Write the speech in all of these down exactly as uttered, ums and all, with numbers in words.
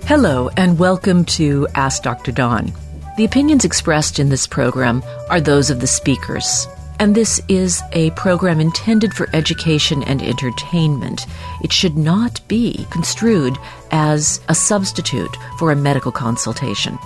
Hello, and welcome to Ask Doctor Dawn. The opinions expressed in this program are those of the speakers, and this is a program intended for education and entertainment. It should not be construed as a substitute for a medical consultation.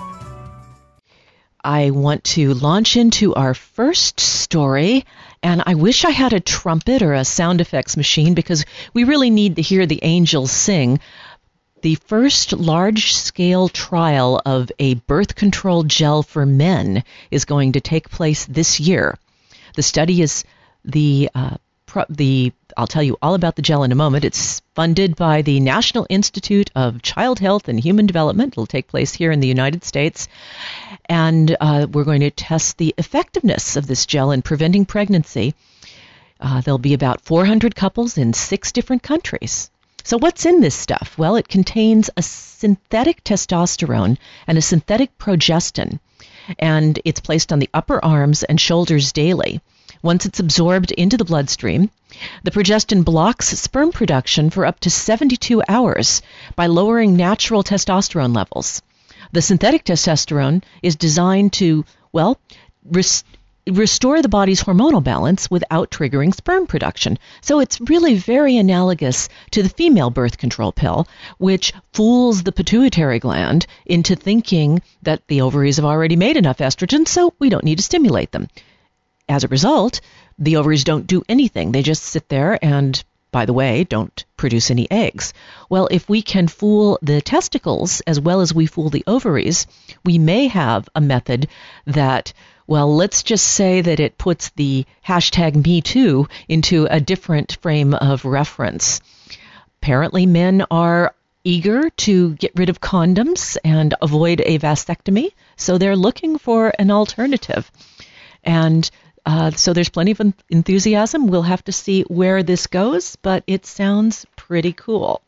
I want to launch into our first story, and I wish I had a trumpet or a sound effects machine because we really need to hear the angels sing. The first large-scale trial of a birth control gel for men is going to take place this year. The study is the, uh, pro- the, I'll tell you all about the gel in a moment. It's funded by the National Institute of Child Health and Human Development. It'll take place here in the United States. And uh, we're going to test the effectiveness of this gel in preventing pregnancy. Uh, there'll be about four hundred couples in six different countries. So what's in this stuff? Well, it contains a synthetic testosterone and a synthetic progestin, and it's placed on the upper arms and shoulders daily. Once it's absorbed into the bloodstream, the progestin blocks sperm production for up to seventy-two hours by lowering natural testosterone levels. The synthetic testosterone is designed to, well, rest- restore the body's hormonal balance without triggering sperm production. So it's really very analogous to the female birth control pill, which fools the pituitary gland into thinking that the ovaries have already made enough estrogen, so we don't need to stimulate them. As a result, the ovaries don't do anything. They just sit there and, by the way, don't produce any eggs. Well, if we can fool the testicles as well as we fool the ovaries, we may have a method that, well, let's just say that it puts the hashtag Me Too into a different frame of reference. Apparently, men are eager to get rid of condoms and avoid a vasectomy, so they're looking for an alternative. And uh, so there's plenty of enthusiasm. We'll have to see where this goes, but it sounds pretty cool.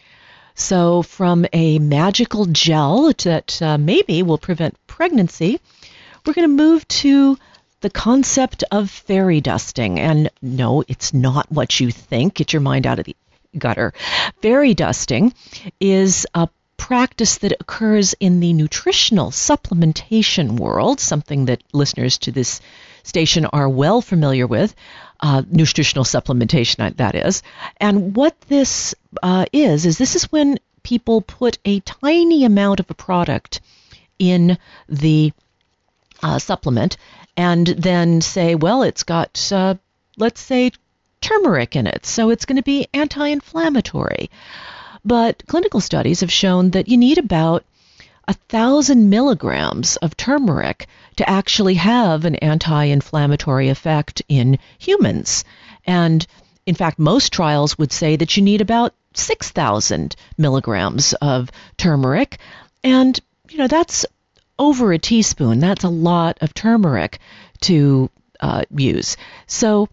So from a magical gel that uh, maybe will prevent pregnancy, we're going to move to the concept of fairy dusting. And no, it's not what you think. Get your mind out of the gutter. Fairy dusting is a practice that occurs in the nutritional supplementation world, something that listeners to this station are well familiar with, uh, nutritional supplementation, that is. And what this uh, is, is this is when people put a tiny amount of a product in the Uh, supplement, and then say, well, it's got, uh, let's say, turmeric in it, so it's going to be anti-inflammatory. But clinical studies have shown that you need about a thousand milligrams of turmeric to actually have an anti-inflammatory effect in humans. And in fact, most trials would say that you need about six thousand milligrams of turmeric, and you know that's over a teaspoon. That's a lot of turmeric to uh, use. So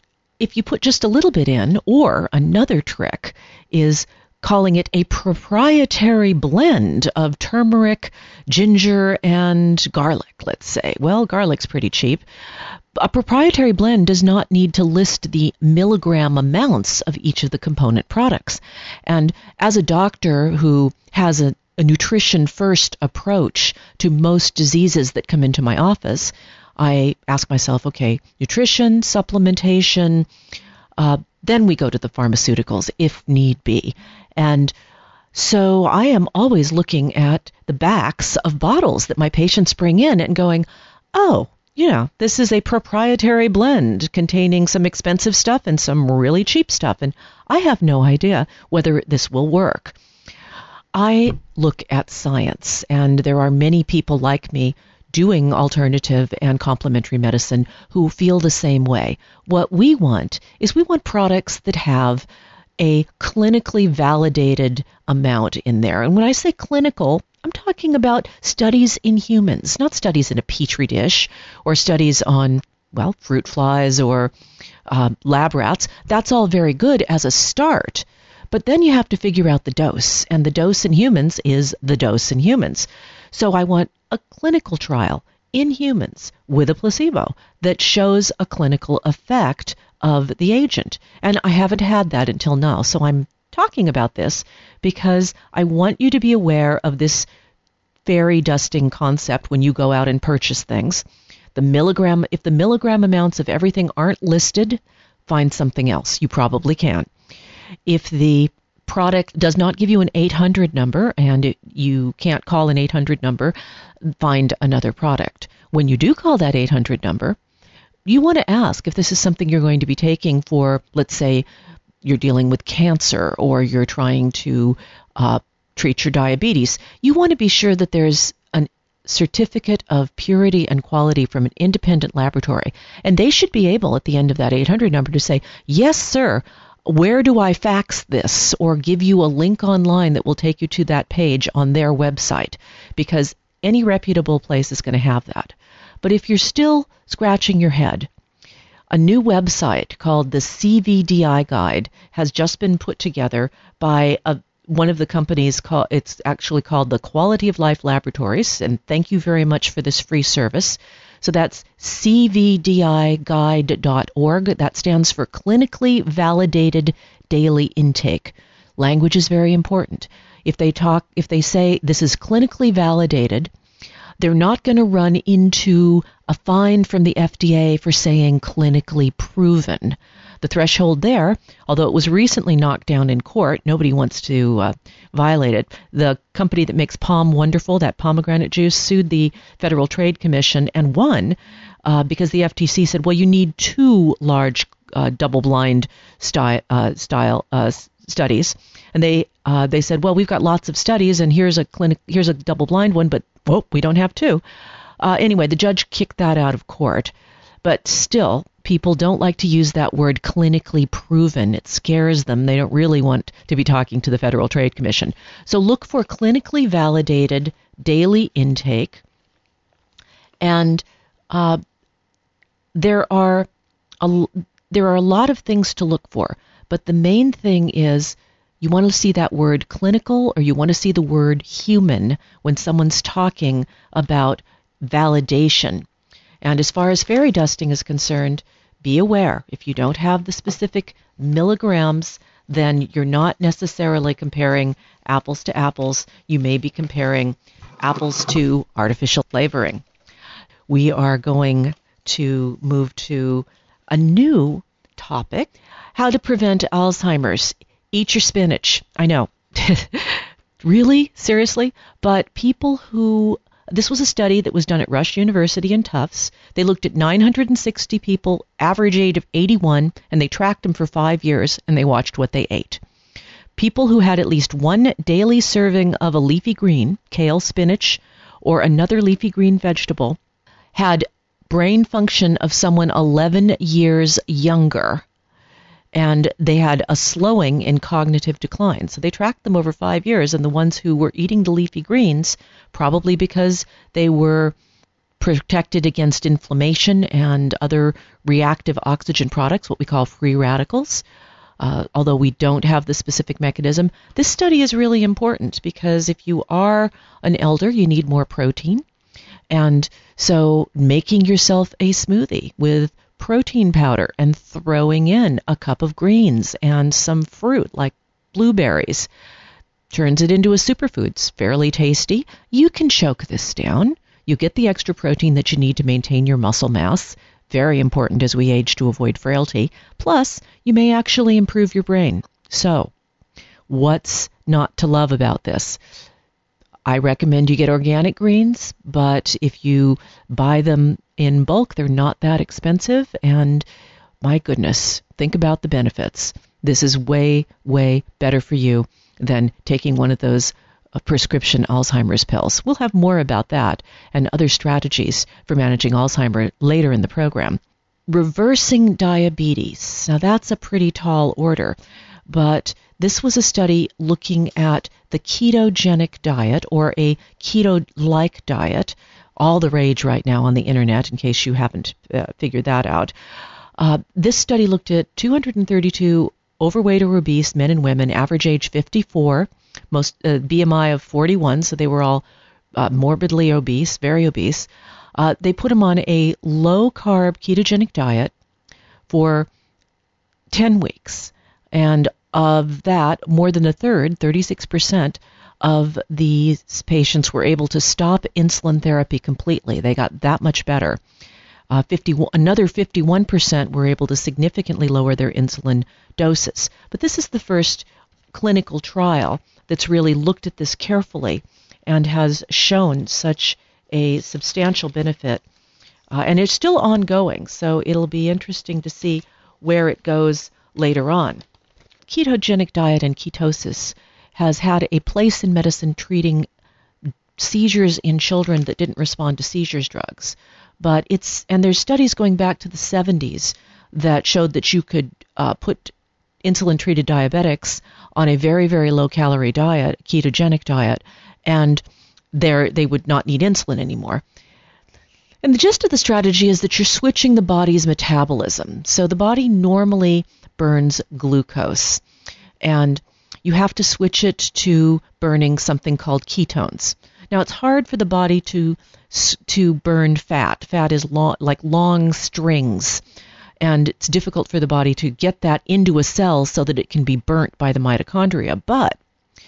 if you put just a little bit in, or another trick is calling it a proprietary blend of turmeric, ginger, and garlic, let's say. Well, garlic's pretty cheap. A proprietary blend does not need to list the milligram amounts of each of the component products. And as a doctor who has a a nutrition-first approach to most diseases that come into my office, I ask myself, okay, nutrition, supplementation, uh, then we go to the pharmaceuticals if need be. And so I am always looking at the backs of bottles that my patients bring in and going, oh, you know, this is a proprietary blend containing some expensive stuff and some really cheap stuff, and I have no idea whether this will work. I look at science, and there are many people like me doing alternative and complementary medicine who feel the same way. What we want is we want products that have a clinically validated amount in there. And when I say clinical, I'm talking about studies in humans, not studies in a petri dish or studies on, well, fruit flies or uh, lab rats. That's all very good as a start. But then you have to figure out the dose, and the dose in humans is the dose in humans. So I want a clinical trial in humans with a placebo that shows a clinical effect of the agent. And I haven't had that until now, so I'm talking about this because I want you to be aware of this fairy dusting concept when you go out and purchase things. The milligram, if the milligram amounts of everything aren't listed, find something else. You probably can. If the product does not give you an eight hundred number and it, you can't call an eight hundred number, find another product. When you do call that eight hundred number, you want to ask if this is something you're going to be taking for, let's say, you're dealing with cancer or you're trying to uh, treat your diabetes. You want to be sure that there's a certificate of purity and quality from an independent laboratory. And they should be able, at the end of that eight hundred number, to say, yes, sir, where do I fax this? Or give you a link online that will take you to that page on their website. Because any reputable place is going to have that. But if you're still scratching your head, a new website called the C V D I Guide has just been put together by a, one of the companies. Called, it's actually called the Quality of Life Laboratories, and thank you very much for this free service. So that's C V D I guide dot org. That stands for Clinically Validated Daily Intake. Language is very important. If they talk, if they say this is clinically validated, they're not going to run into a fine from the F D A for saying clinically proven. The threshold there, although it was recently knocked down in court, nobody wants to uh, violate it. The company that makes Palm Wonderful, that pomegranate juice, sued the Federal Trade Commission and won uh, because the F T C said, well, you need two large uh, double-blind sty- uh, style uh, studies. And they uh, they said, well, we've got lots of studies, and here's a clinic, here's a double-blind one, but oh, we don't have two. Uh, anyway, the judge kicked that out of court. But still, people don't like to use that word clinically proven. It scares them. They don't really want to be talking to the Federal Trade Commission. So look for clinically validated daily intake. And uh, there are a, there are a lot of things to look for. But the main thing is you want to see that word clinical, or you want to see the word human when someone's talking about validation. And as far as fairy dusting is concerned, be aware. If you don't have the specific milligrams, then you're not necessarily comparing apples to apples. You may be comparing apples to artificial flavoring. We are going to move to a new topic, how to prevent Alzheimer's. Eat your spinach. I know. Really? Seriously? But people who... This was a study that was done at Rush University and Tufts. They looked at nine hundred sixty people, average age of eighty-one, and they tracked them for five years, and they watched what they ate. People who had at least one daily serving of a leafy green, kale, spinach, or another leafy green vegetable, had brain function of someone eleven years younger, and they had a slowing in cognitive decline. So they tracked them over five years, and the ones who were eating the leafy greens, probably because they were protected against inflammation and other reactive oxygen products, what we call free radicals, uh, although we don't have the specific mechanism. This study is really important because if you are an elder, you need more protein. And so making yourself a smoothie with protein powder and throwing in a cup of greens and some fruit like blueberries turns it into a superfood. It's fairly tasty. You can choke this down. You get the extra protein that you need to maintain your muscle mass. Very important as we age to avoid frailty. Plus, you may actually improve your brain. So, what's not to love about this? I recommend you get organic greens, but if you buy them in bulk, they're not that expensive. And my goodness, think about the benefits. This is way, way better for you than taking one of those uh, prescription Alzheimer's pills. We'll have more about that and other strategies for managing Alzheimer's later in the program. Reversing diabetes. Now that's a pretty tall order, but this was a study looking at the ketogenic diet or a keto-like diet, all the rage right now on the internet in case you haven't uh, figured that out. Uh, this study looked at two hundred thirty-two overweight or obese men and women, average age fifty-four, most uh, B M I of forty-one, so they were all uh, morbidly obese, very obese. Uh, they put them on a low-carb ketogenic diet for ten weeks. And of that, more than a third, thirty-six percent of these patients were able to stop insulin therapy completely. They got that much better. Uh, fifty, another fifty-one percent were able to significantly lower their insulin doses. But this is the first clinical trial that's really looked at this carefully and has shown such a substantial benefit. Uh, and it's still ongoing, so it'll be interesting to see where it goes later on. Ketogenic diet and ketosis has had a place in medicine treating seizures in children that didn't respond to seizures drugs. But it's, and there's studies going back to the seventies that showed that you could uh, put insulin-treated diabetics on a very, very low-calorie diet, ketogenic diet, and they would not need insulin anymore. And the gist of the strategy is that you're switching the body's metabolism. So the body normally burns glucose, and you have to switch it to burning something called ketones. Now, it's hard for the body to to burn fat. Fat is long, like long strings, and it's difficult for the body to get that into a cell so that it can be burnt by the mitochondria. But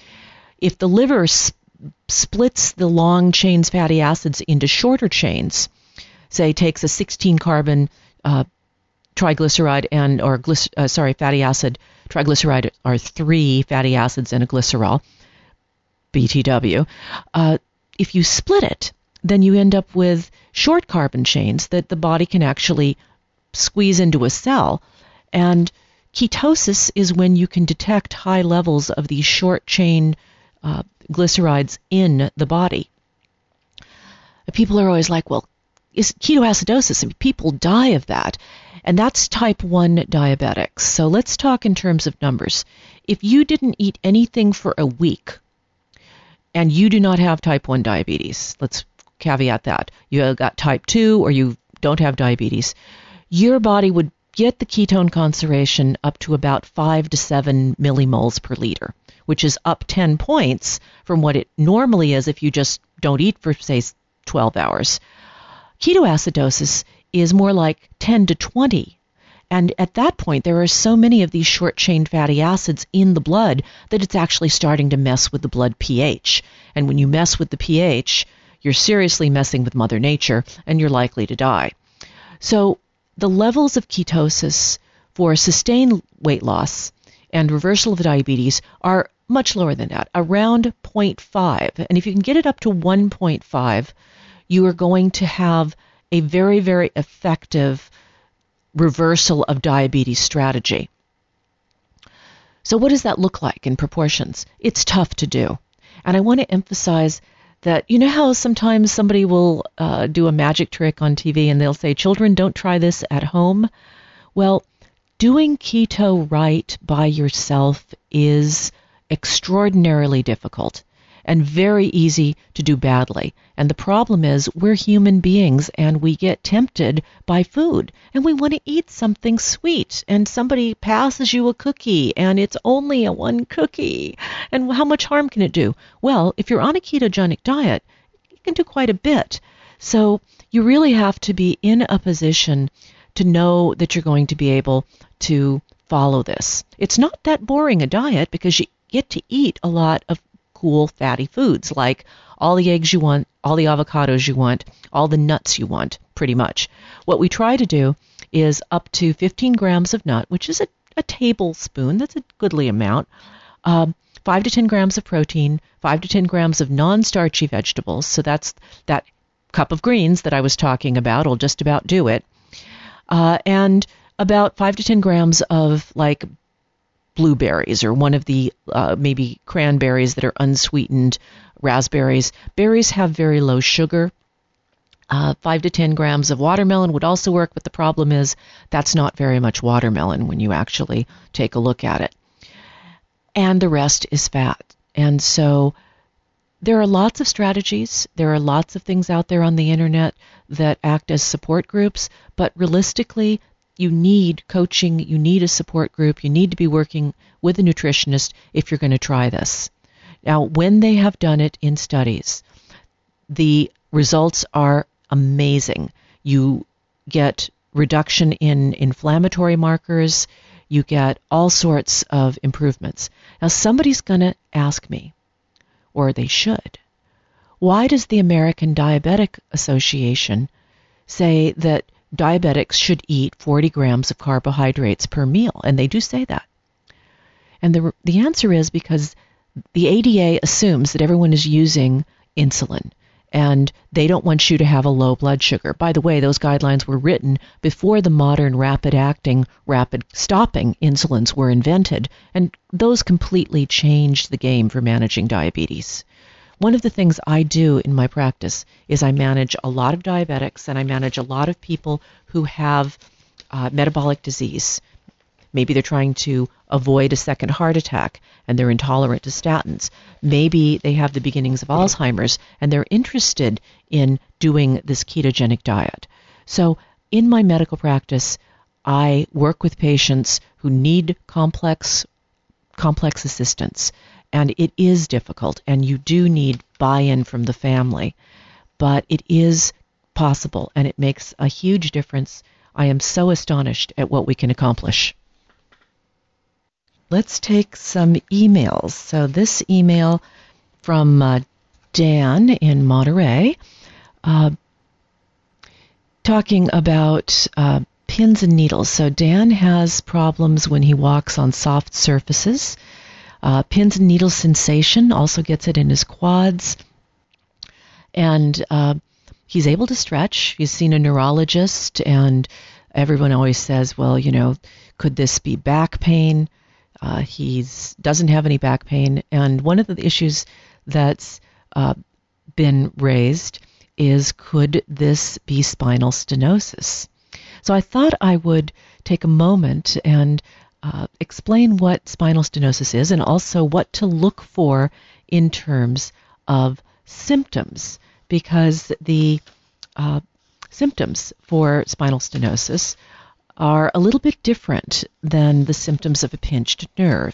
if the liver sp- splits the long chains fatty acids into shorter chains, say takes a sixteen carbon uh, triglyceride and or glyc- uh, sorry fatty acid, triglyceride are three fatty acids and a glycerol, B T W. Uh, if you split it, then you end up with short carbon chains that the body can actually squeeze into a cell. And ketosis is when you can detect high levels of these short chain uh, glycerides in the body. People are always like, well, is ketoacidosis? I mean, people die of that. And that's type one diabetics. So let's talk in terms of numbers. If you didn't eat anything for a week, and you do not have type one diabetes, let's caveat that. You got type two or you don't have diabetes, your body would get the ketone concentration up to about five to seven millimoles per liter, which is up ten points from what it normally is if you just don't eat for, say, twelve hours. Ketoacidosis is more like ten to twenty. And at that point, there are so many of these short-chain fatty acids in the blood that it's actually starting to mess with the blood pH. And when you mess with the pH, you're seriously messing with Mother Nature, and you're likely to die. So the levels of ketosis for sustained weight loss and reversal of diabetes are much lower than that, around zero point five. And if you can get it up to one point five, you are going to have a very, very effective reversal of diabetes strategy. So what does that look like in proportions? It's tough to do. And I want to emphasize that, you know how sometimes somebody will uh, do a magic trick on T V and they'll say, children, don't try this at home? Well, doing keto right by yourself is extraordinarily difficult and very easy to do badly. And the problem is we're human beings and we get tempted by food and we want to eat something sweet, and somebody passes you a cookie and it's only a one cookie. And how much harm can it do? Well, if you're on a ketogenic diet, it can do quite a bit. So you really have to be in a position to know that you're going to be able to follow this. It's not that boring a diet because you get to eat a lot of cool fatty foods, like all the eggs you want, all the avocados you want, all the nuts you want, pretty much. What we try to do is up to fifteen grams of nut, which is a, a tablespoon, that's a goodly amount, um, five to ten grams of protein, five to ten grams of non-starchy vegetables, so that's that cup of greens that I was talking about, will just about do it, uh, and about five to ten grams of, like, blueberries or one of the uh, maybe cranberries that are unsweetened, raspberries. Berries have very low sugar. Uh, five to ten grams of watermelon would also work, but the problem is that's not very much watermelon when you actually take a look at it. And the rest is fat. And so there are lots of strategies. There are lots of things out there on the internet that act as support groups, but realistically, you need coaching, you need a support group, you need to be working with a nutritionist if you're going to try this. Now, when they have done it in studies, the results are amazing. You get reduction in inflammatory markers, you get all sorts of improvements. Now, somebody's going to ask me, or they should, why does the American Diabetic Association say that diabetics should eat forty grams of carbohydrates per meal? And they do say that. And the the answer is because the A D A assumes that everyone is using insulin, and they don't want you to have a low blood sugar. By the way, those guidelines were written before the modern rapid-acting, rapid-stopping insulins were invented, and those completely changed the game for managing diabetes. One of the things I do in my practice is I manage a lot of diabetics, and I manage a lot of people who have uh, metabolic disease. Maybe they're trying to avoid a second heart attack, and they're intolerant to statins. Maybe they have the beginnings of Alzheimer's, and they're interested in doing this ketogenic diet. So in my medical practice, I work with patients who need complex, complex assistance. And it is difficult, and you do need buy-in from the family. But it is possible, and it makes a huge difference. I am so astonished at what we can accomplish. Let's take some emails. So this email from uh, Dan in Monterey, uh, talking about uh, pins and needles. So Dan has problems when he walks on soft surfaces. Uh, pins and needles sensation, also gets it in his quads. And uh, he's able to stretch. He's seen a neurologist, and everyone always says, well, you know, could this be back pain? Uh, he doesn't have any back pain. And one of the issues that's uh, been raised is, could this be spinal stenosis? So I thought I would take a moment and Uh, explain what spinal stenosis is, and also what to look for in terms of symptoms, because the uh, symptoms for spinal stenosis are a little bit different than the symptoms of a pinched nerve.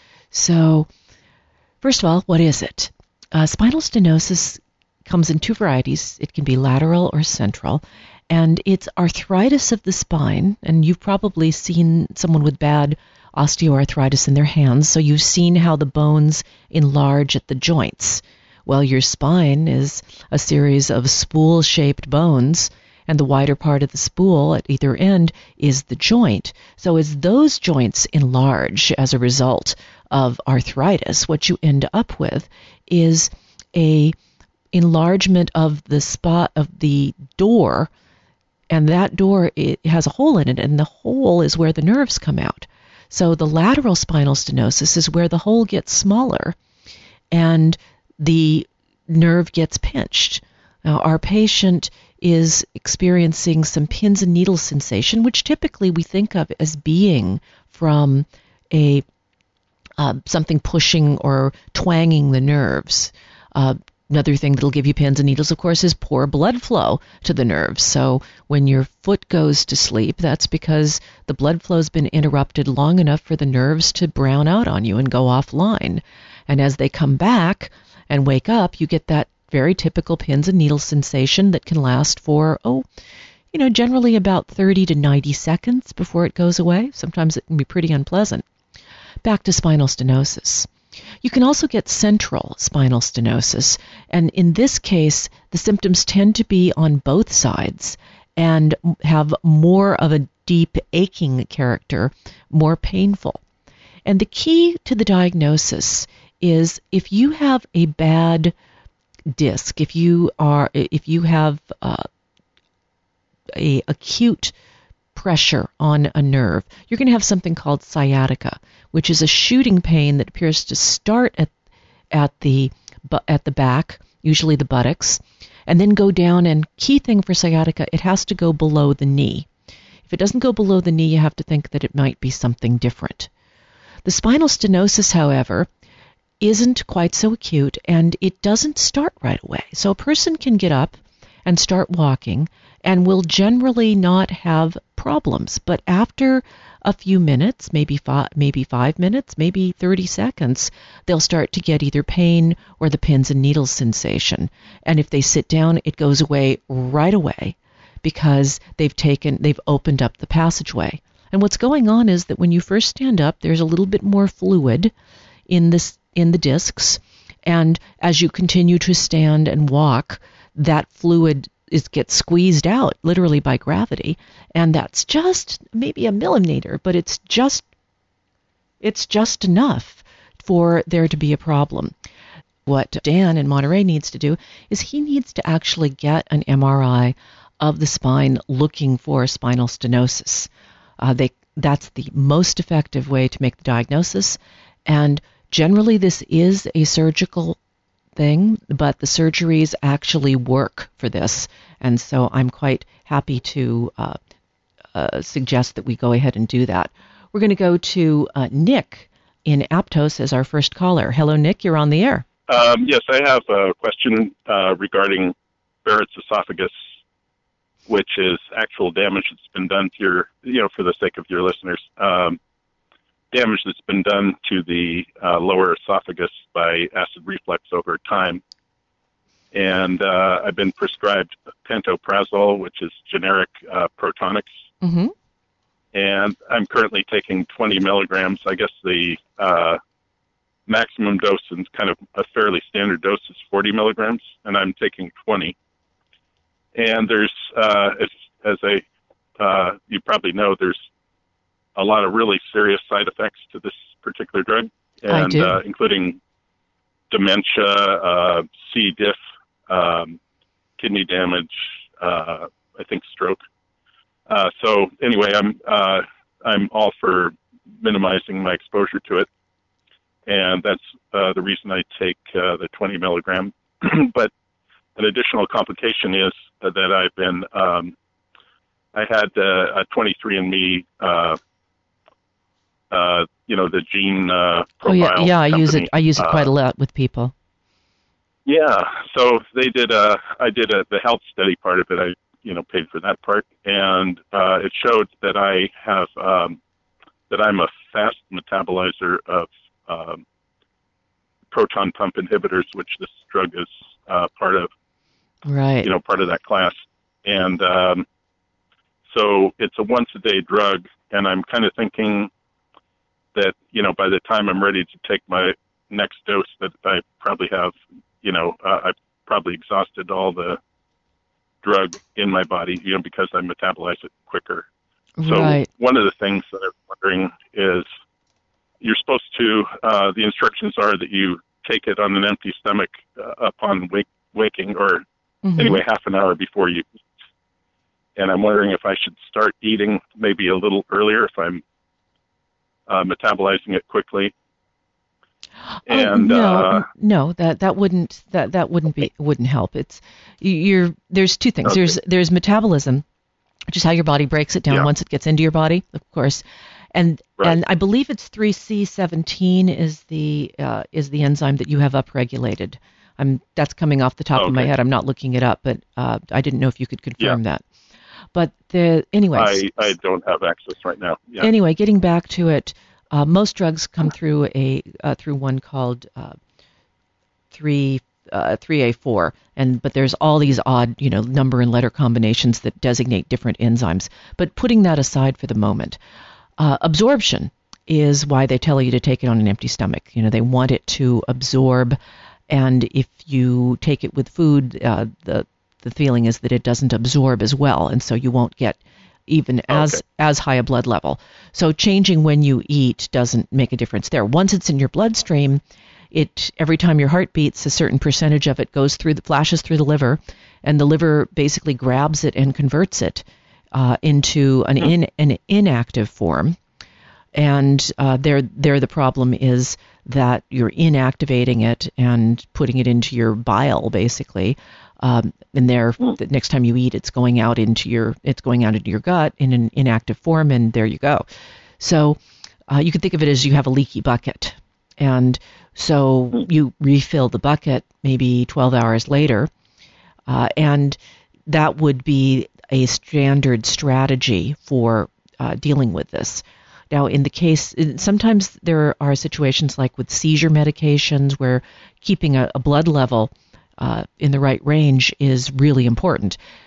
So, first of all, what is it? Uh, spinal stenosis comes in two varieties. It can be lateral or central. And it's arthritis of the spine, and you've probably seen someone with bad osteoarthritis in their hands, so you've seen how the bones enlarge at the joints. Well, your spine is a series of spool-shaped bones, and the wider part of the spool at either end is the joint. So as those joints enlarge as a result of arthritis, what you end up with is a enlargement of the spot of the door, and that door, it has a hole in it, and the hole is where the nerves come out. So the lateral spinal stenosis is where the hole gets smaller and the nerve gets pinched. Now, our patient is experiencing some pins and needles sensation, which typically we think of as being from a uh, something pushing or twanging the nerves. Uh, Another thing that'll give you pins and needles, of course, is poor blood flow to the nerves. So when your foot goes to sleep, that's because the blood flow's been interrupted long enough for the nerves to brown out on you and go offline. And as they come back and wake up, you get that very typical pins and needles sensation that can last for, oh, you know, generally about thirty to ninety seconds before it goes away. Sometimes it can be pretty unpleasant. Back to spinal stenosis. You can also get central spinal stenosis, and in this case, the symptoms tend to be on both sides and have more of a deep aching character, more painful. And the key to the diagnosis is if you have a bad disc, if you are, if you have uh, a acute pressure on a nerve, you're going to have something called sciatica, which is a shooting pain that appears to start at at the at the back, usually the buttocks, and then go down. And key thing for sciatica, it has to go below the knee. If it doesn't go below the knee, you have to think that it might be something different. The spinal stenosis, however, isn't quite so acute, and it doesn't start right away. So a person can get up and start walking and will generally not have problems. But after a few minutes, maybe five, maybe five minutes, maybe thirty seconds, they'll start to get either pain or the pins and needles sensation. And if they sit down, it goes away right away because they've taken, they've opened up the passageway. And what's going on is that when you first stand up, there's a little bit more fluid in this in the discs, and as you continue to stand and walk, that fluid is gets squeezed out literally by gravity, and that's just maybe a millimeter, but it's just it's just enough for there to be a problem. What Dan in Monterey needs to do is he needs to actually get an M R I of the spine looking for spinal stenosis. Uh, they that's the most effective way to make the diagnosis, and generally this is a surgical thing, but the surgeries actually work for this, and so I'm quite happy to uh, uh, suggest that we go ahead and do that. We're going to go to uh, Nick in Aptos as our first caller. Hello, Nick, you're on the air. Um, yes, I have a question uh, regarding Barrett's esophagus, which is actual damage that's been done to your, you know, for the sake of your listeners, um, damage that's been done to the uh, lower esophagus by acid reflux over time. And uh, I've been prescribed pantoprazole, which is generic uh, Protonix. Mm-hmm. And I'm currently taking twenty milligrams. I guess the uh, maximum dose and kind of a fairly standard dose is forty milligrams, and I'm taking twenty. And there's, uh, as, as a, uh, you probably know, there's a lot of really serious side effects to this particular drug, and I do. Uh, including dementia, uh, C. diff, um, kidney damage, uh, I think stroke. Uh, so anyway, I'm uh, I'm all for minimizing my exposure to it, and that's uh, the reason I take uh, the twenty milligram. But an additional complication is that I've been um, I had uh, a twenty-three and me, uh, uh, you know, the gene uh, profile. Oh yeah, yeah, I company. use it. I use it quite uh, a lot with people. Yeah, so they did a. I did a, the health study part of it. I you know paid for that part, and uh, it showed that I have um, that I'm a fast metabolizer of um, proton pump inhibitors, which this drug is uh, part of. Right. You know, part of that class, and um, so it's a once a day drug, and I'm kind of thinking that you know by the time I'm ready to take my next dose, that I probably have. You know, uh, I've probably exhausted all the drug in my body, you know, because I metabolize it quicker. So right. One of the things that I'm wondering is you're supposed to, uh, the instructions are that you take it on an empty stomach uh, upon wake, waking or mm-hmm. anyway, half an hour before you eat. And I'm wondering if I should start eating maybe a little earlier if I'm uh, metabolizing it quickly. And oh, no, uh, no, that that wouldn't that that wouldn't be wouldn't help. It's you're there's two things. Okay. There's there's metabolism, which is how your body breaks it down yeah. once it gets into your body, of course, and right. and I believe it's three C seventeen is the uh, is the enzyme that you have upregulated. I'm that's coming off the top okay. of my head. I'm not looking it up, but uh, I didn't know if you could confirm yeah. that. But the anyways, I I don't have access right now. Yeah. Anyway, getting back to it. Uh, most drugs come through a uh, through one called uh, three uh, three A four, and but there's all these odd you know number and letter combinations that designate different enzymes. But putting that aside for the moment, uh, absorption is why they tell you to take it on an empty stomach. You know they want it to absorb, and if you take it with food, uh, the the feeling is that it doesn't absorb as well, and so you won't get even as okay. as high a blood level. So changing when you eat doesn't make a difference there. Once it's in your bloodstream, it every time your heart beats, a certain percentage of it goes through the flashes through the liver, and the liver basically grabs it and converts it uh, into an in an inactive form. And uh, there there the problem is that you're inactivating it and putting it into your bile basically. Um, and there, the next time you eat, it's going out into your it's going out into your gut in an inactive form, and there you go. So uh, you could think of it as you have a leaky bucket, and so you refill the bucket maybe twelve hours later, uh, and that would be a standard strategy for uh, dealing with this. Now, in the case, sometimes there are situations like with seizure medications where keeping a, a blood level Uh, in the right range is really important.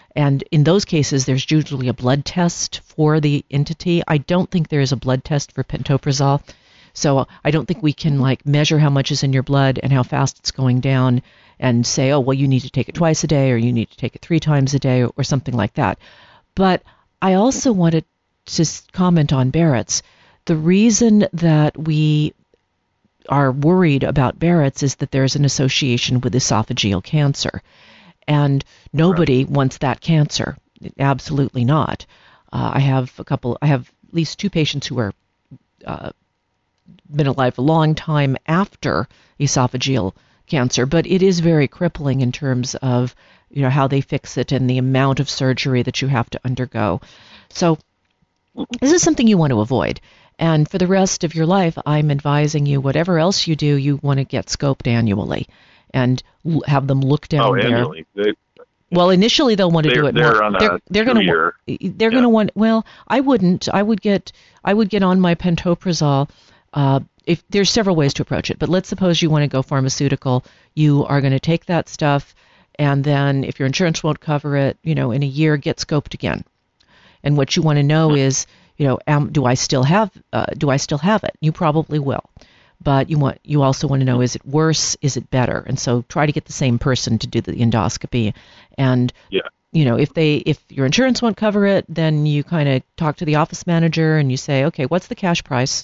And in those cases, there's usually a blood test for the entity. I don't think there is a blood test for pantoprazole. So I don't think we can like measure how much is in your blood and how fast it's going down and say, oh, well, you need to take it twice a day or you need to take it three times a day or something like that. But I also wanted to comment on Barrett's. The reason that we are worried about Barrett's is that there's an association with esophageal cancer. And nobody right. wants that cancer. Absolutely not. Uh, I have a couple, I have at least two patients who are uh, been alive a long time after esophageal cancer, but it is very crippling in terms of, you know, how they fix it and the amount of surgery that you have to undergo. So this is something you want to avoid. And for the rest of your life, I'm advising you, whatever else you do, you want to get scoped annually and l- have them look down oh, there. Annually. They, well, initially they'll want to do it they're more. On a they're they're going to they're yeah. going to want. Well, I wouldn't. I would get I would get on my pantoprazole. Uh, if there's several ways to approach it, but let's suppose you want to go pharmaceutical. You are going to take that stuff, and then if your insurance won't cover it, you know, in a year, get scoped again. And what you want to know is, you know, am, do I still have uh, do I still have it? You probably will, but you want you also want to know, is it worse? Is it better? And so try to get the same person to do the endoscopy. And yeah. you know, if they if your insurance won't cover it, then you kind of talk to the office manager and you say, okay, what's the cash price?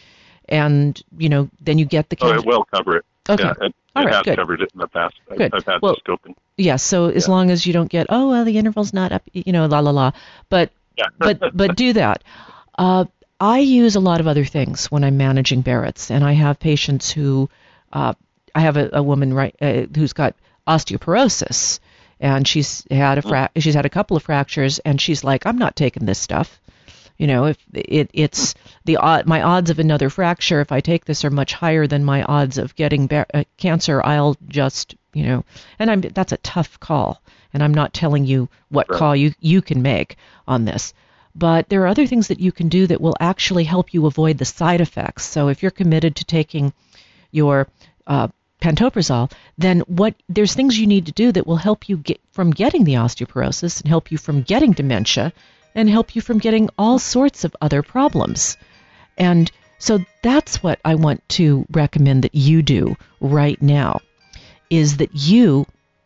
And you know, then you get the cash. Oh, it will cover it. Okay. Yeah, it, All it right, has good. covered it in the past. Good. I've had well, the scoping. Yeah. So as yeah. long as you don't get, oh, well, the interval's not up, you know, la la la. But yeah. but but do that. Uh, I use a lot of other things when I'm managing Barrett's, and I have patients who, uh, I have a, a woman right uh, who's got osteoporosis, and she's had a fra- she's had a couple of fractures, and she's like, I'm not taking this stuff. You know, if it it's the odd, my odds of another fracture if I take this are much higher than my odds of getting bar- uh, cancer. I'll just, you know, and I'm that's a tough call, and I'm not telling you what right. call you you can make on this. But there are other things that you can do that will actually help you avoid the side effects. So if you're committed to taking your uh, pantoprazole, then what there's things you need to do that will help you get from getting the osteoporosis and help you from getting dementia and help you from getting all sorts of other problems. And so that's what I want to recommend that you do right now, is that you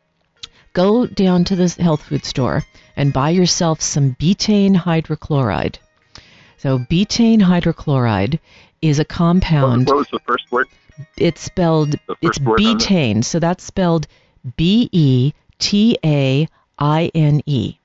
go down to the health food store and buy yourself some betaine hydrochloride. So betaine hydrochloride is a compound. What was the first word? It's spelled, it's betaine. So that's spelled B E T A I N E.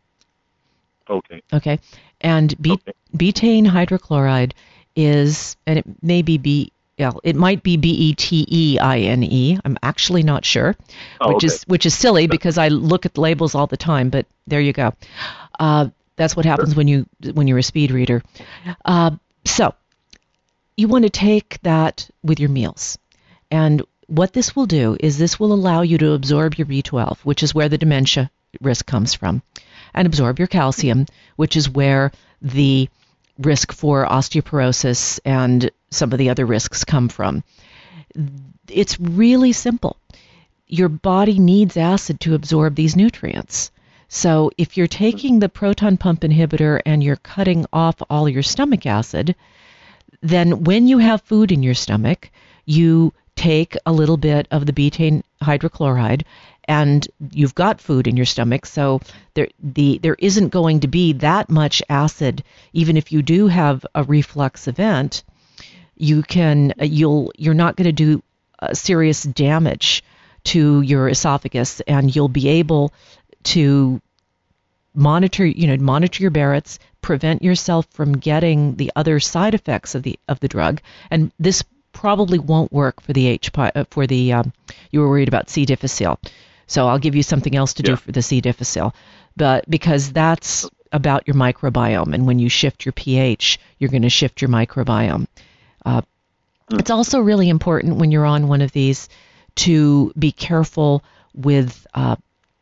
Okay. Okay. And be- okay. betaine hydrochloride is, and it may be B, yeah, it might be B E T E I N E. I'm actually not sure, oh, which okay. is which is silly because I look at the labels all the time. But there you go. Uh, that's what happens sure. when you when you're a speed reader. Uh, so you want to take that with your meals, and what this will do is this will allow you to absorb your B twelve, which is where the dementia risk comes from, and absorb your calcium, which is where the risk for osteoporosis and some of the other risks come from. It's really simple. Your body needs acid to absorb these nutrients. So if you're taking the proton pump inhibitor and you're cutting off all your stomach acid, then when you have food in your stomach, you take a little bit of the betaine hydrochloride and you've got food in your stomach, so there the there isn't going to be that much acid. Even if you do have a reflux event, you can you'll you're not going to do uh, serious damage to your esophagus, and you'll be able to monitor you know monitor your Barrett's, prevent yourself from getting the other side effects of the of the drug, and this probably won't work for the H for the um, you were worried about C. difficile. So I'll give you something else to yeah. do for the C. difficile, but because that's about your microbiome, and when you shift your pH, you're going to shift your microbiome. Uh, mm. It's also really important when you're on one of these to be careful with uh,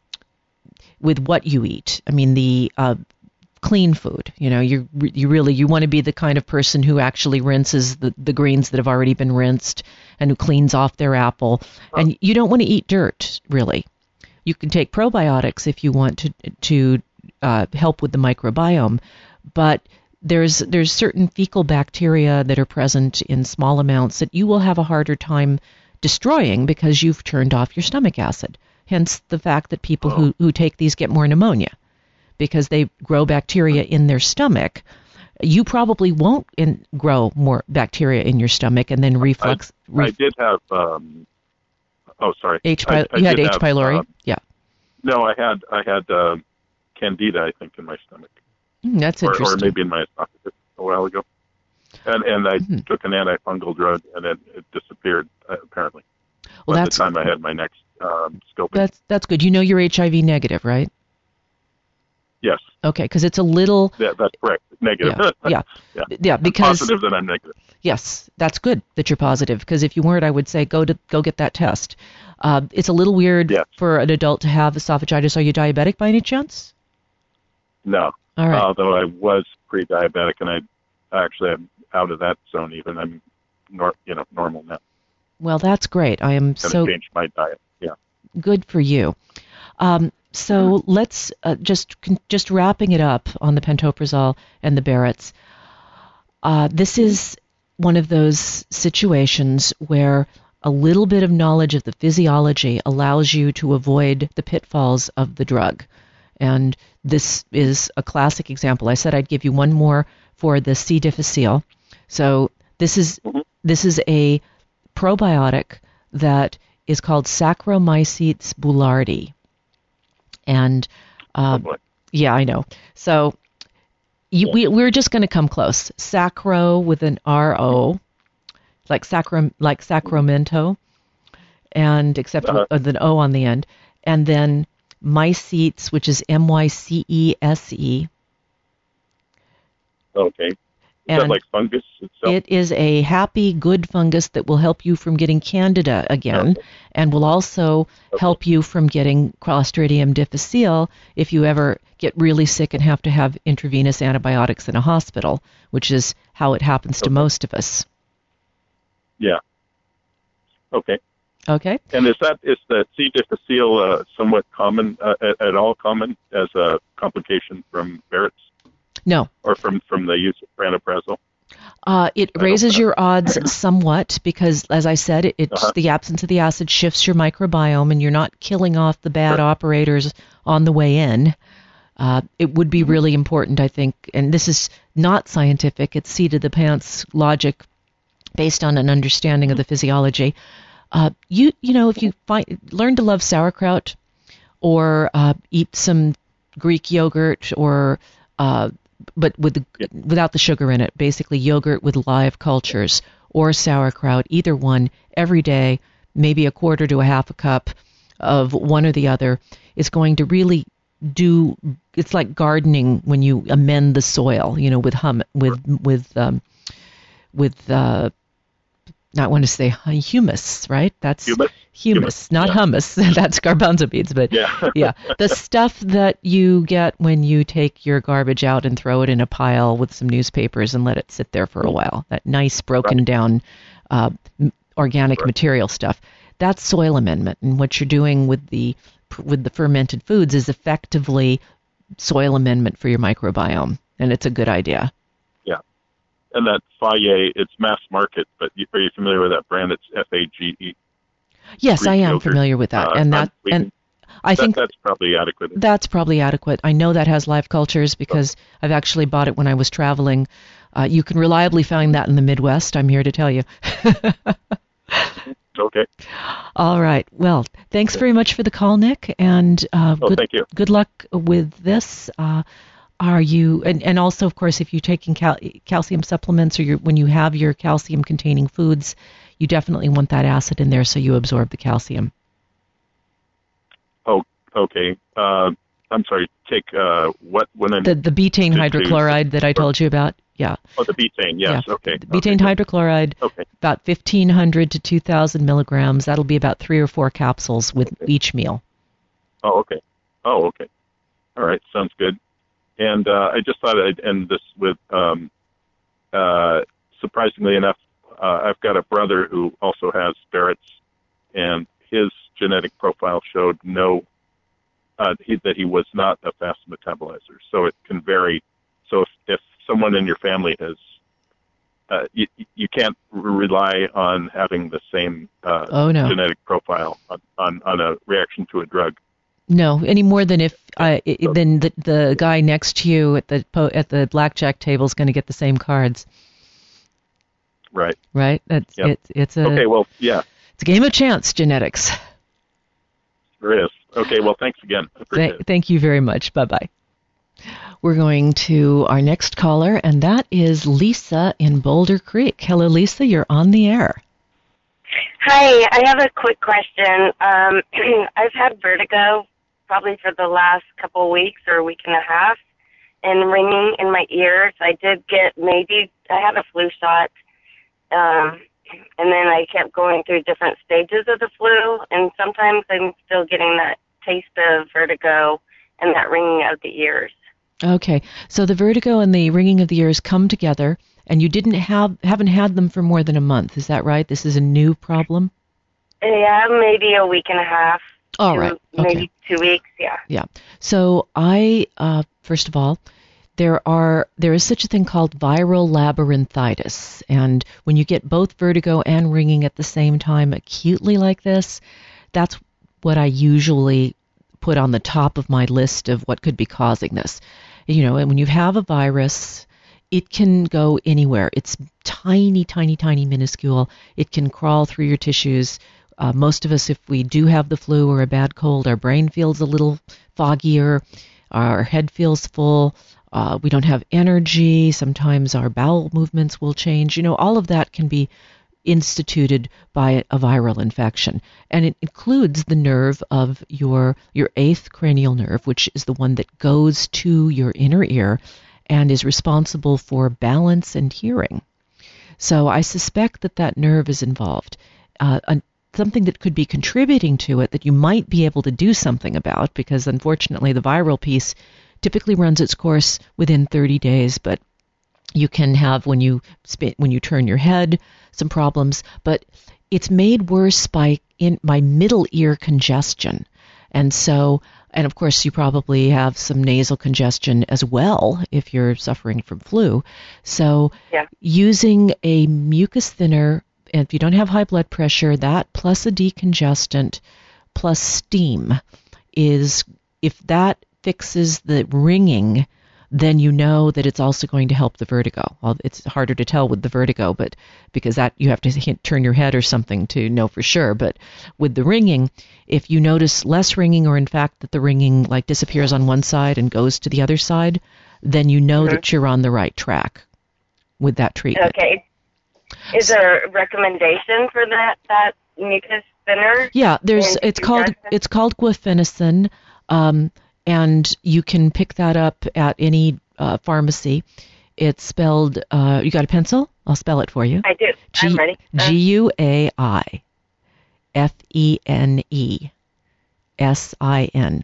with what you eat. I mean, the uh, clean food. You know, you you really you want to be the kind of person who actually rinses the, the greens that have already been rinsed and who cleans off their apple. And you don't want to eat dirt, really. You can take probiotics if you want to to uh, help with the microbiome, but there's there's certain fecal bacteria that are present in small amounts that you will have a harder time destroying because you've turned off your stomach acid. Hence the fact that people who, who take these get more pneumonia because they grow bacteria in their stomach. You probably won't in, grow more bacteria in your stomach and then reflux. I, ref- I did have, um, oh, sorry. H. I, I you had H. have, pylori? Uh, yeah. No, I had I had uh, candida, I think, in my stomach. Mm, that's or, interesting. Or maybe in my esophagus a while ago. And and I mm-hmm. took an antifungal drug, and it, it disappeared, uh, apparently. Well, by that's, the time I had my next um, scoping. That's, that's good. You know you're H I V negative, right? Yes. Okay, because it's a little... Yeah, that's correct. Negative. Yeah, yeah. yeah. yeah because, I'm positive that I'm negative. Yes, that's good that you're positive, because if you weren't, I would say go to go get that test. Uh, it's a little weird yes. for an adult to have esophagitis. Are you diabetic by any chance? No. All right. Although I was pre-diabetic, and I actually am out of that zone even. I'm nor, you know, normal now. Well, that's great. I am Gonna so... change my diet, yeah. Good for you. Um, so let's uh, just just wrapping it up on the pantoprazole and the Barrett's. Uh, this is one of those situations where a little bit of knowledge of the physiology allows you to avoid the pitfalls of the drug. And this is a classic example. I said I'd give you one more for the C. difficile. So this is mm-hmm. this is a probiotic that is called Saccharomyces boulardii. And, uh, oh yeah, I know. So you, we, we're just going to come close. Sacro with an R O, like sacram, like Sacramento, and except uh-huh. with an O on the end. And then mycetes, which is M Y C E S E. Okay. Is and that like fungus itself? It is a happy, good fungus that will help you from getting candida again, okay. and will also okay. help you from getting Clostridium difficile if you ever get really sick and have to have intravenous antibiotics in a hospital, which is how it happens okay. to most of us. Yeah. Okay. Okay. And is that is the C. difficile uh, somewhat common, uh, at, at all common as a complication from Barrett's? No. Or from, from the use of pantoprazole? Uh, it raises your odds somewhat because, as I said, it, it's uh-huh. the absence of the acid shifts your microbiome, and you're not killing off the bad sure. operators on the way in. Uh, it would be really important, I think, and this is not scientific. It's seat of the pants logic based on an understanding of the physiology. Uh, you you know, if you find learn to love sauerkraut, or uh, eat some Greek yogurt, or uh, but with the, yeah. without the sugar in it, basically yogurt with live cultures or sauerkraut, either one, every day, maybe a quarter to a half a cup of one or the other, is going to really do. It's like gardening when you amend the soil, you know, with hum with with um, with. Uh, Not want to say humus, right? That's humus, humus, humus. not yeah. hummus. That's garbanzo beans, but yeah. yeah, the stuff that you get when you take your garbage out and throw it in a pile with some newspapers and let it sit there for a while. That nice broken right. down uh, organic right. material stuff. That's soil amendment, and what you're doing with the with the fermented foods is effectively soil amendment for your microbiome, and it's a good idea. And that Fage, it's mass market, but you, are you familiar with that brand? It's F A G E. Yes, Greek I am yogurt, familiar with that, uh, and that and I that, think that's probably adequate. That's probably adequate. I know that has live cultures because okay. I've actually bought it when I was traveling. Uh, you can reliably find that in the Midwest. I'm here to tell you. Okay. All right. Well, thanks very much for the call, Nick, and uh, oh, good, thank you. Good luck with this. Uh, Are you, and, and also, of course, if you're taking cal- calcium supplements or you're, when you have your calcium-containing foods, you definitely want that acid in there so you absorb the calcium. Oh, okay. Uh, I'm sorry, take uh, what? when I'm The, the betaine hydrochloride that I told you about? Yeah. Oh, the betaine, yes, yeah. okay. The betaine okay. hydrochloride, okay. about fifteen hundred to two thousand milligrams. That'll be about three or four capsules with okay. each meal. Oh, okay. Oh, okay. All right, sounds good. And uh, I just thought I'd end this with, um, uh, surprisingly enough, uh, I've got a brother who also has Barrett's, and his genetic profile showed no uh, he, that he was not a fast metabolizer. So it can vary. So if, if someone in your family has, uh, you, you can't rely on having the same uh, oh, no. genetic profile on, on, on a reaction to a drug. No, any more than if uh, it, then the the guy next to you at the po- at the blackjack table is going to get the same cards. Right. Right. That's yep. it's it's a okay. Well, yeah. It's a game of chance, genetics. There is. Okay. Well, thanks again. I appreciate Th- it. Thank you very much. Bye bye. We're going to our next caller, and that is Lisa in Boulder Creek. Hello, Lisa. You're on the air. Hi. I have a quick question. Um, I've had vertigo probably for the last couple of weeks or a week and a half, and ringing in my ears. I did get maybe, I had a flu shot, um, and then I kept going through different stages of the flu, and sometimes I'm still getting that taste of vertigo and that ringing of the ears. Okay, so the vertigo and the ringing of the ears come together, and you didn't have, haven't had them for more than a month, is that right? This is a new problem? Yeah, maybe a week and a half. All two, right. Okay. Maybe two weeks, yeah. Yeah. So I, uh, first of all, there are there is such a thing called viral labyrinthitis, and when you get both vertigo and ringing at the same time acutely like this, that's what I usually put on the top of my list of what could be causing this. You know, and when you have a virus, it can go anywhere. It's tiny, tiny, tiny, minuscule. It can crawl through your tissues. Uh, most of us, if we do have the flu or a bad cold, our brain feels a little foggier, our head feels full, uh, we don't have energy, sometimes our bowel movements will change. You know, all of that can be instituted by a viral infection. And it includes the nerve of your your eighth cranial nerve, which is the one that goes to your inner ear and is responsible for balance and hearing. So I suspect that that nerve is involved. Uh, a, something that could be contributing to it that you might be able to do something about, because unfortunately the viral piece typically runs its course within thirty days, but you can have, when you spin, when you turn your head, some problems. But it's made worse by in my middle ear congestion. And so, and of course you probably have some nasal congestion as well if you're suffering from flu. So yeah. Using a mucus thinner, and if you don't have high blood pressure, that plus a decongestant plus steam is, if that fixes the ringing, then you know that it's also going to help the vertigo. Well, it's harder to tell with the vertigo, but because that you have to hit, turn your head or something to know for sure. But with the ringing, if you notice less ringing, or in fact that the ringing like disappears on one side and goes to the other side, then you know mm-hmm. that you're on the right track with that treatment. Okay. Is there a recommendation for that that mucus thinner? Yeah, there's. It's called it's called guaifenesin. Um, And you can pick that up at any uh, pharmacy. It's spelled, uh, you got a pencil? I'll spell it for you. I do. G- I'm ready. Uh, G U A I F E N E S I N.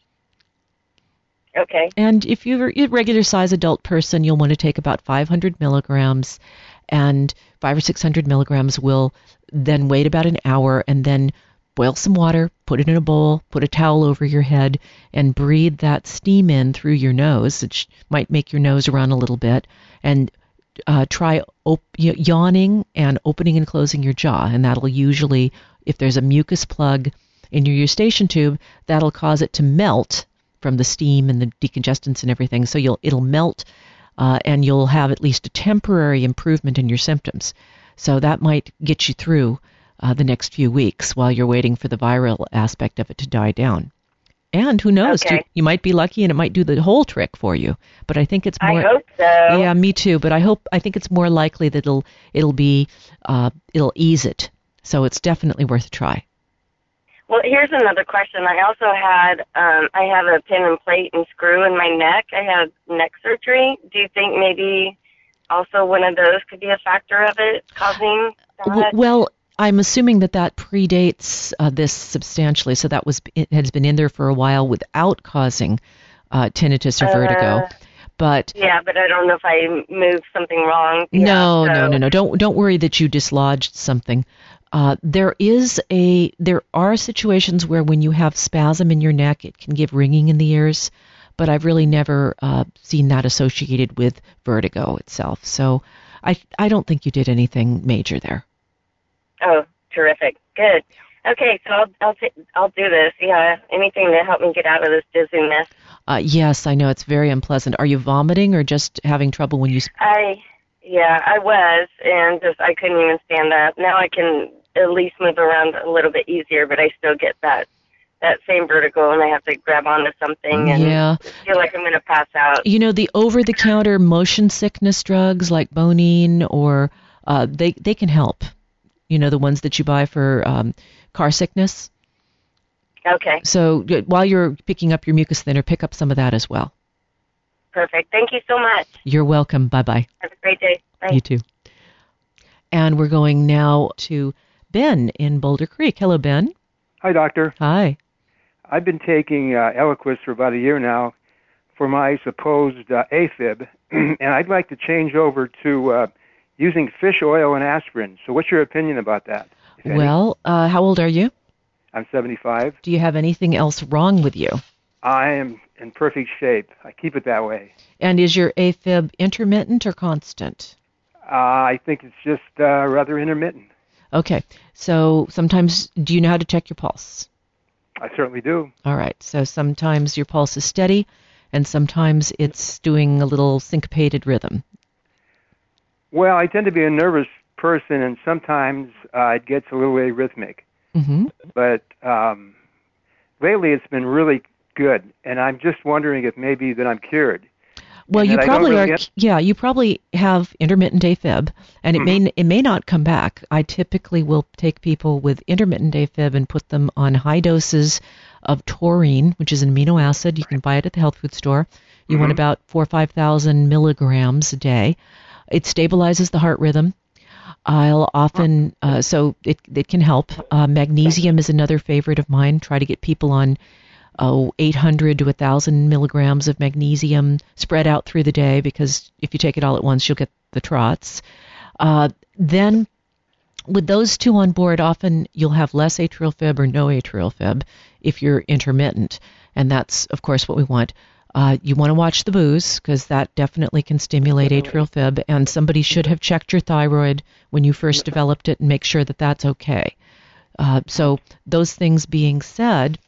Okay. And if you're a regular size adult person, you'll want to take about five hundred milligrams, and five or six hundred milligrams will then wait about an hour, and then boil some water, put it in a bowl, put a towel over your head, and breathe that steam in through your nose, which might make your nose run a little bit, and uh, try op- yawning and opening and closing your jaw, and that'll usually, if there's a mucus plug in your eustachian tube, that'll cause it to melt from the steam and the decongestants and everything, so you'll it'll melt, uh, and you'll have at least a temporary improvement in your symptoms. So that might get you through Uh, the next few weeks while you're waiting for the viral aspect of it to die down. And who knows, okay. you, you might be lucky and it might do the whole trick for you. But I think it's more. I hope so. Yeah, me too. But I hope I think it's more likely that it'll it'll be uh, it'll ease it. So it's definitely worth a try. Well, here's another question. I also had um, I have a pin and plate and screw in my neck. I had neck surgery. Do you think maybe also one of those could be a factor of it causing that? Well, I'm assuming that that predates uh, this substantially, so that was it has been in there for a while without causing uh, tinnitus or vertigo. Uh, but yeah, but I don't know if I moved something wrong. No, yeah, so. no, no, no. Don't don't worry that you dislodged something. Uh, there is a there are situations where when you have spasm in your neck, it can give ringing in the ears, but I've really never uh, seen that associated with vertigo itself. So I I don't think you did anything major there. Oh, terrific. Good. Okay, so I'll I'll, t- I'll do this. Yeah, anything to help me get out of this dizziness. Uh, yes, I know it's very unpleasant. Are you vomiting or just having trouble when you? Sp- I yeah, I was, and just I couldn't even stand up. Now I can at least move around a little bit easier, but I still get that that same vertigo, and I have to grab onto something and yeah. feel like I'm going to pass out. You know, the over-the-counter motion sickness drugs like Bonine or uh, they they can help. You know, the ones that you buy for um, car sickness. Okay. So while you're picking up your mucus thinner, pick up some of that as well. Perfect. Thank you so much. You're welcome. Bye-bye. Have a great day. Bye. You too. And we're going now to Ben in Boulder Creek. Hello, Ben. Hi, doctor. Hi. I've been taking uh, Eliquis for about a year now for my supposed uh, AFib, and I'd like to change over to uh, using fish oil and aspirin. So what's your opinion about that? Well, uh, how old are you? I'm seventy-five. Do you have anything else wrong with you? I am in perfect shape. I keep it that way. And is your AFib intermittent or constant? Uh, I think it's just uh, rather intermittent. Okay. So sometimes, do you know how to check your pulse? I certainly do. All right. So sometimes your pulse is steady, and sometimes it's doing a little syncopated rhythm. Well, I tend to be a nervous person, and sometimes uh, it gets a little arrhythmic. Mm-hmm. But um, lately it's been really good, and I'm just wondering if maybe that I'm cured. Well, and you probably really are. Get... Yeah, you probably have intermittent AFib, and it mm-hmm. may it may not come back. I typically will take people with intermittent AFib and put them on high doses of taurine, which is an amino acid. You can buy it at the health food store. You mm-hmm. want about four or five thousand milligrams a day. It stabilizes the heart rhythm. I'll often uh, so it it can help. Uh, magnesium is another favorite of mine. Try to get people on oh, eight hundred to one thousand milligrams of magnesium spread out through the day, because if you take it all at once, you'll get the trots. Uh, then with those two on board, often you'll have less atrial fib or no atrial fib if you're intermittent. And that's, of course, what we want. Uh, you want to watch the booze, because that definitely can stimulate atrial fib, and somebody should have checked your thyroid when you first developed it and make sure that that's okay. Uh, so those things being said,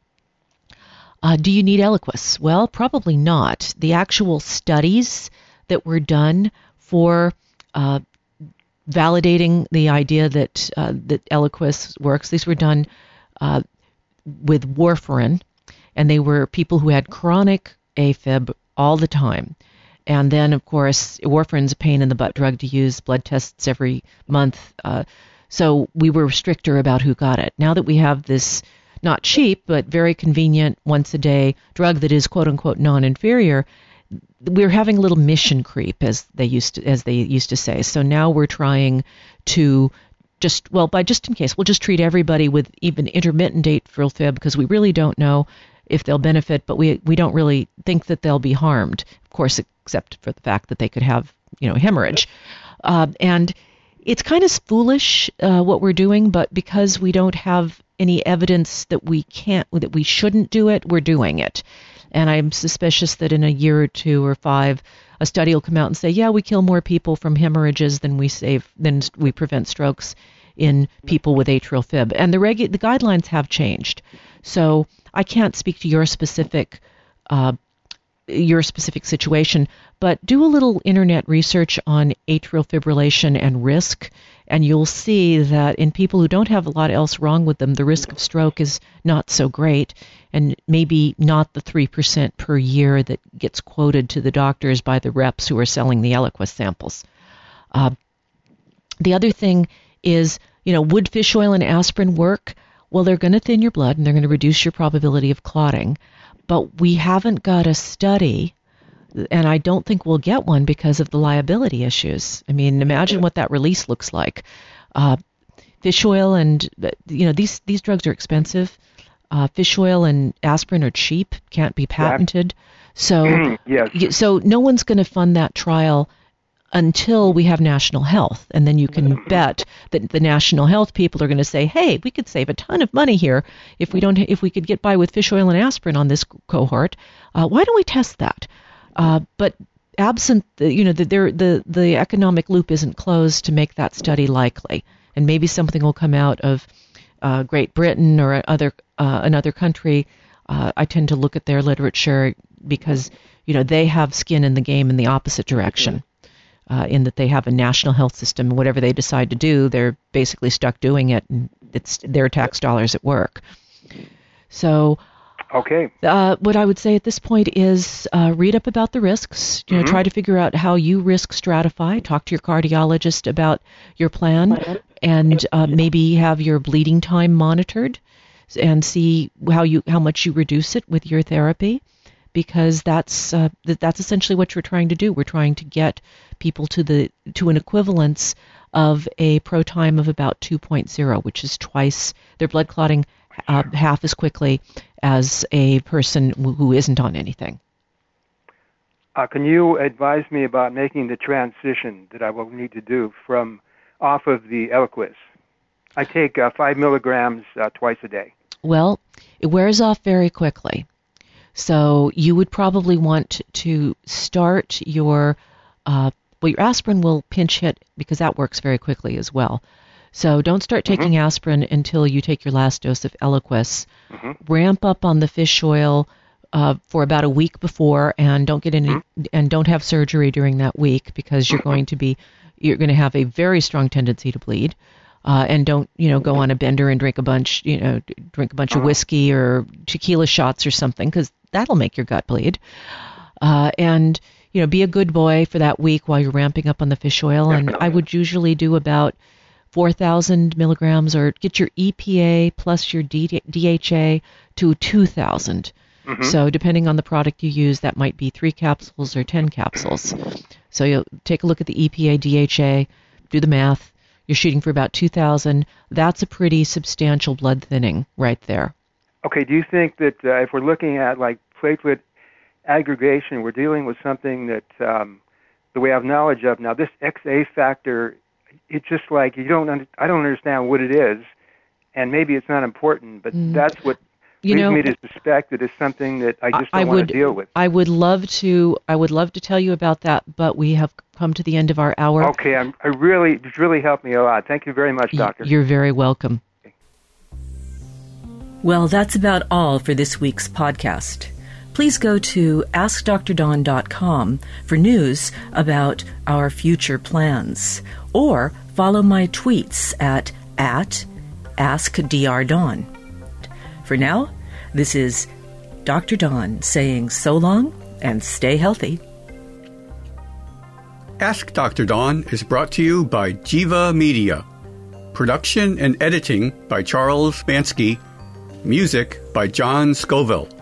Uh, do you need Eliquis? Well, probably not. The actual studies that were done for uh, validating the idea that uh, that Eliquis works, these were done uh, with warfarin, and they were people who had chronic AFib all the time. And then, of course, warfarin's a pain in the butt drug to use, blood tests every month. Uh, so we were stricter about who got it. Now that we have this not cheap, but very convenient once-a-day drug that is quote-unquote non-inferior, we're having a little mission creep, as they used to, as they used to say. So now we're trying to just, well, by just in case, we'll just treat everybody with even intermittent atrial fib, because we really don't know if they'll benefit, but we we don't really think that they'll be harmed, of course, except for the fact that they could have, you know, hemorrhage. Uh, and it's kind of foolish uh, what we're doing, but because we don't have any evidence that we can't, that we shouldn't do it, we're doing it. And I'm suspicious that in a year or two or five, a study will come out and say, yeah, we kill more people from hemorrhages than we save, than we prevent strokes in people with atrial fib. And the regu- the guidelines have changed. So I can't speak to your specific uh, your specific situation, but do a little internet research on atrial fibrillation and risk, and you'll see that in people who don't have a lot else wrong with them, the risk of stroke is not so great, and maybe not the three percent per year that gets quoted to the doctors by the reps who are selling the Eliquis samples. Uh, the other thing is, you know, would fish oil and aspirin work? Well, they're going to thin your blood, and they're going to reduce your probability of clotting. But we haven't got a study, and I don't think we'll get one because of the liability issues. I mean, imagine what that release looks like. Uh, fish oil and, you know, these, these drugs are expensive. Uh, fish oil and aspirin are cheap, can't be patented. So, yes. so no one's going to fund that trial until we have national health. And then you can bet that the national health people are going to say, hey, we could save a ton of money here if we don't, if we could get by with fish oil and aspirin on this cohort. Uh, why don't we test that? Uh, but absent, the, you know, the, the the economic loop isn't closed to make that study likely. And maybe something will come out of uh, Great Britain or other uh, another country. Uh, I tend to look at their literature because, you know, they have skin in the game in the opposite direction, uh, in that they have a national health system, and whatever they decide to do, they're basically stuck doing it, and it's their tax dollars at work. So, okay. Uh, what I would say at this point is uh, read up about the risks. You know, mm-hmm. try to figure out how you risk stratify. Talk to your cardiologist about your plan, and uh, maybe have your bleeding time monitored, and see how you how much you reduce it with your therapy, because that's uh, that's essentially what you're trying to do. We're trying to get people to the to an equivalence of a pro time of about two point oh, which is twice their blood clotting uh, half as quickly as a person who isn't on anything. Uh, can you advise me about making the transition that I will need to do from off of the Eliquis? I take uh, five milligrams uh, twice a day. Well, it wears off very quickly. So you would probably want to start your, uh, well, your aspirin will pinch hit because that works very quickly as well. So don't start taking mm-hmm. aspirin until you take your last dose of Eliquis. Mm-hmm. Ramp up on the fish oil uh, for about a week before, and don't get any, mm-hmm. and don't have surgery during that week, because you're going to be, you're going to have a very strong tendency to bleed. Uh, and don't, you know, go on a bender and drink a bunch, you know, drink a bunch uh-huh. of whiskey or tequila shots or something, because that'll make your gut bleed. Uh, and, you know, be a good boy for that week while you're ramping up on the fish oil. And I would usually do about four thousand milligrams, or get your E P A plus your D- DHA to two thousand. Mm-hmm. So depending on the product you use, that might be three capsules or ten capsules. So you'll take a look at the E P A, D H A, do the math. You're shooting for about two thousand. That's a pretty substantial blood thinning right there. Okay, do you think that uh, if we're looking at like platelet aggregation, we're dealing with something that um, the way I have knowledge of now, this X A factor, it's just like you don't. Under, I don't understand what it is, and maybe it's not important, but mm. that's what you leads know, me to suspect that it's something that I just don't I want would, to deal with. I would love to. I would love to tell you about that, but we have come to the end of our hour. Okay, I'm, I really, it's really helped me a lot. Thank you very much, Doctor. You're very welcome. Well, that's about all for this week's podcast. Please go to ask dr dawn dot com for news about our future plans, or follow my tweets at, at ask dr dawn. For now, this is Doctor Dawn saying so long and stay healthy. Ask Doctor Dawn is brought to you by Jiva Media. Production and editing by Charles Bansky. Music by John Scoville.